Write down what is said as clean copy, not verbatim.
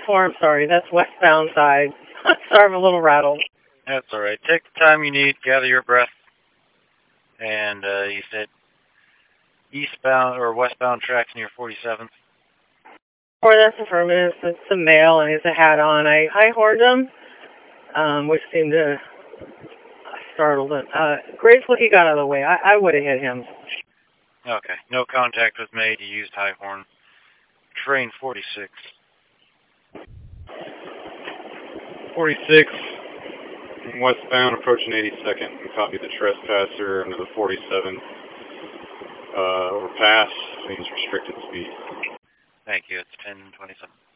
4, I'm sorry. That's westbound side. Sorry, I'm a little rattled. That's all right. Take the time you need, gather your breath. And you said eastbound or westbound tracks near 47th? Or that's affirmative. It's a male and he has a hat on. I high-horned him, which seemed to startle him. Grateful he got out of the way. I would have hit him. Okay. No contact was made. You used high horn. Train 46. 46, westbound, approaching 82nd. Copy the trespasser under the 47. Overpass means restricted speed. Thank you. It's 10:27.